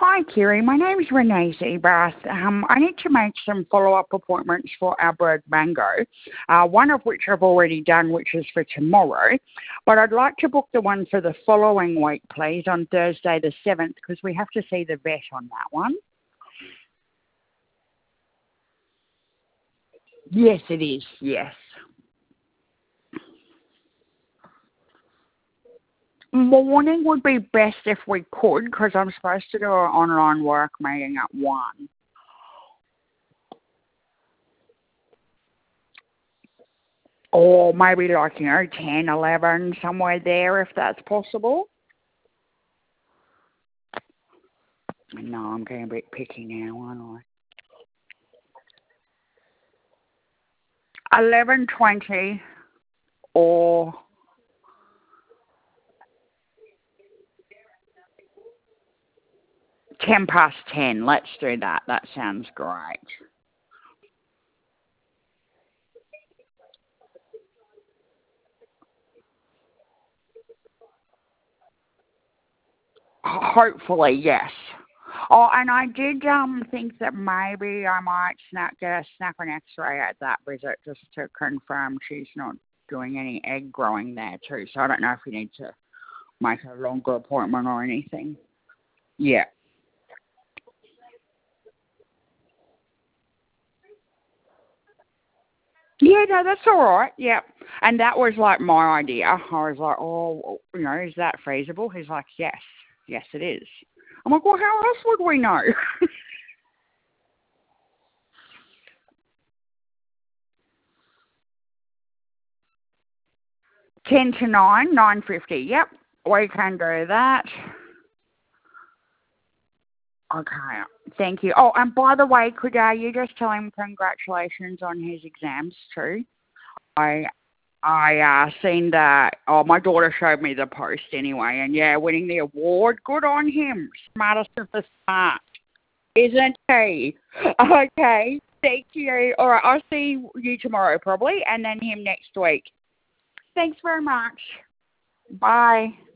Hi, Kiri. My name is Renee Zebrath. I need to make some follow-up appointments for our bird Mango, one of which I've already done, which is for tomorrow. But I'd like to book the one for the following week, please, on Thursday the 7th, because we have to see the vet on that one. Yes, it is. Yes. Morning would be best if we could, because I'm supposed to do an online work meeting at 1. Or maybe like, 10, 11, somewhere there if that's possible. No, I'm getting a bit picky now, aren't I? 11:20 or 10 past 10. Let's do that. That sounds great. Hopefully, yes. Oh, and I did think that maybe I might snap an X-ray at that visit just to confirm she's not doing any egg growing there too. So I don't know if we need to make a longer appointment or anything. Yeah. Yeah, no, that's all right. Yeah. And that was like my idea. I was like, oh, is that feasible? He's like, yes. Yes, it is. I'm like, well, how else would we know? 10 to 9, 9:50. Yep, we can do that. Okay, thank you. Oh, and by the way, could you just tell him congratulations on his exams too? I seen that. Oh, my daughter showed me the post anyway, and yeah, winning the award. Good on him. Smartest of the smart, isn't he? Okay, thank you. All right, I'll see you tomorrow probably, and then him next week. Thanks very much. Bye.